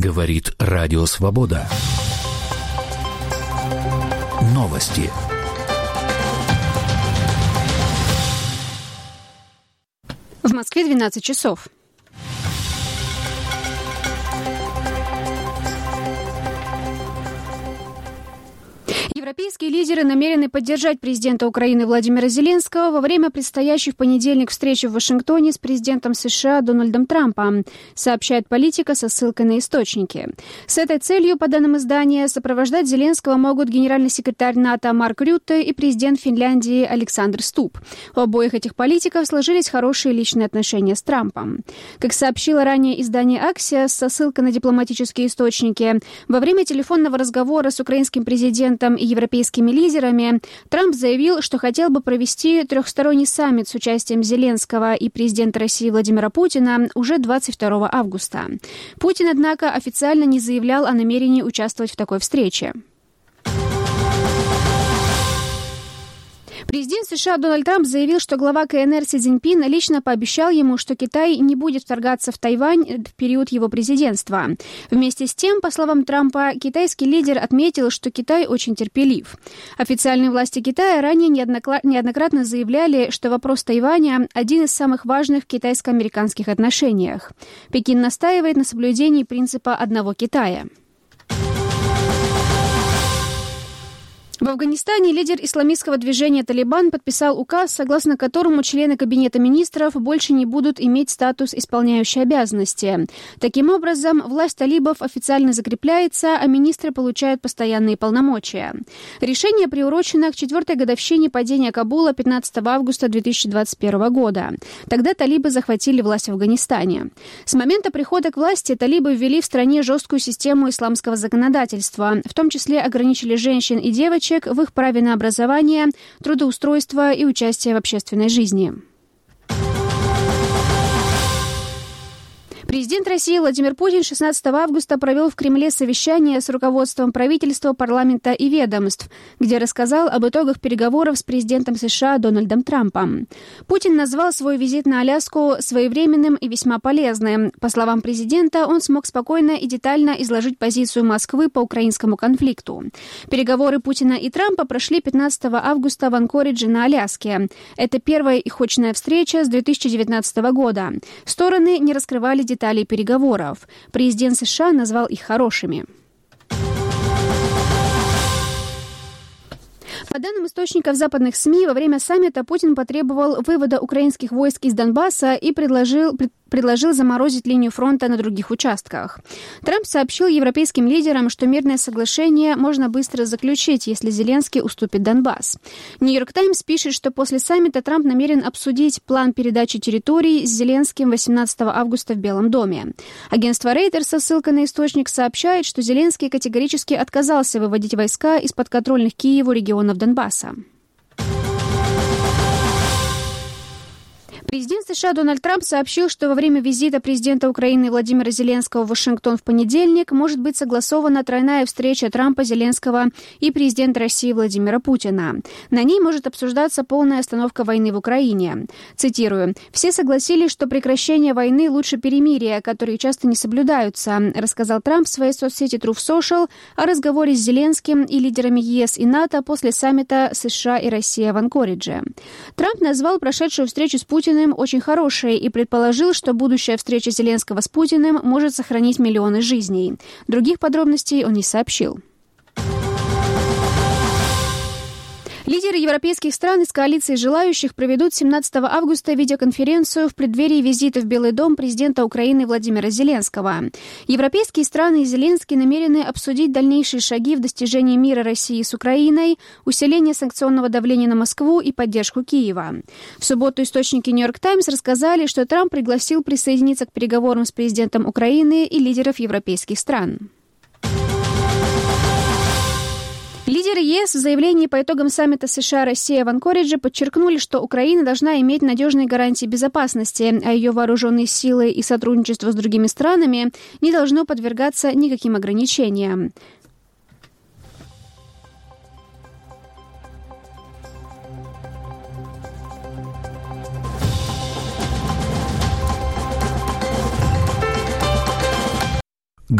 Говорит Радио Свобода. Новости. В Москве 12 часов. Европейские лидеры намерены поддержать президента Украины Владимира Зеленского во время предстоящей в понедельник встречи в Вашингтоне с президентом США Дональдом Трампом, сообщает Политика со ссылкой на источники. С этой целью, по данным издания, сопровождать Зеленского могут генеральный секретарь НАТО Марк Рютте и президент Финляндии Александр Стуб. У обоих этих политиков сложились хорошие личные отношения с Трампом. Как сообщило ранее издание Axios со ссылкой на дипломатические источники, во время телефонного разговора с украинским президентом и европейскими лидерами Трамп заявил, что хотел бы провести трехсторонний саммит с участием Зеленского и президента России Владимира Путина уже 22 августа. Путин, однако, официально не заявлял о намерении участвовать в такой встрече. Президент США Дональд Трамп заявил, что глава КНР Си Цзиньпин лично пообещал ему, что Китай не будет вторгаться в Тайвань в период его президентства. Вместе с тем, по словам Трампа, китайский лидер отметил, что Китай очень терпелив. Официальные власти Китая ранее неоднократно заявляли, что вопрос Тайваня – один из самых важных в китайско-американских отношениях. Пекин настаивает на соблюдении принципа одного Китая. В Афганистане лидер исламистского движения «Талибан» подписал указ, согласно которому члены Кабинета министров больше не будут иметь статус исполняющей обязанности. Таким образом, власть талибов официально закрепляется, а министры получают постоянные полномочия. Решение приурочено к 4-й годовщине падения Кабула 15 августа 2021 года. Тогда талибы захватили власть в Афганистане. С момента прихода к власти талибы ввели в стране жесткую систему исламского законодательства, в том числе ограничили женщин и девочек в их праве на образование, трудоустройство и участие в общественной жизни. Президент России Владимир Путин 16 августа провел в Кремле совещание с руководством правительства, парламента и ведомств, где рассказал об итогах переговоров с президентом США Дональдом Трампом. Путин назвал свой визит на Аляску своевременным и весьма полезным. По словам президента, он смог спокойно и детально изложить позицию Москвы по украинскому конфликту. Переговоры Путина и Трампа прошли 15 августа в Анкоридже на Аляске. Это первая их очная встреча с 2019 года. Стороны не раскрывали деталей переговоров. Президент США назвал их хорошими. По данным источников западных СМИ, во время саммита Путин потребовал вывода украинских войск из Донбасса и предложил заморозить линию фронта на других участках. Трамп сообщил европейским лидерам, что мирное соглашение можно быстро заключить, если Зеленский уступит Донбасс. Нью-Йорк Таймс пишет, что после саммита Трамп намерен обсудить план передачи территорий с Зеленским 18 августа в Белом доме. Агентство Reuters со ссылкой на источник сообщает, что Зеленский категорически отказался выводить войска из подконтрольных Киеву регионов Донбасса. Президент США Дональд Трамп сообщил, что во время визита президента Украины Владимира Зеленского в Вашингтон в понедельник может быть согласована тройная встреча Трампа, Зеленского и президента России Владимира Путина. На ней может обсуждаться полная остановка войны в Украине. Цитирую: «Все согласились, что прекращение войны лучше перемирия, которые часто не соблюдаются», рассказал Трамп в своей соцсети Truth Social о разговоре с Зеленским и лидерами ЕС и НАТО после саммита США и Россия в Анкоридже. Трамп назвал прошедшую встречу с Путиным очень хорошей и предположил, что будущая встреча Зеленского с Путиным может сохранить миллионы жизней. Других подробностей он не сообщил. Лидеры европейских стран из коалиции желающих проведут 17 августа видеоконференцию в преддверии визита в Белый дом президента Украины Владимира Зеленского. Европейские страны и Зеленский намерены обсудить дальнейшие шаги в достижении мира России с Украиной, усиление санкционного давления на Москву и поддержку Киева. В субботу источники Нью-Йорк Таймс рассказали, что Трамп пригласил присоединиться к переговорам с президентом Украины и лидеров европейских стран. Лидеры ЕС в заявлении по итогам саммита США-Россия в Анкоридже подчеркнули, что Украина должна иметь надежные гарантии безопасности, а ее вооруженные силы и сотрудничество с другими странами не должно подвергаться никаким ограничениям.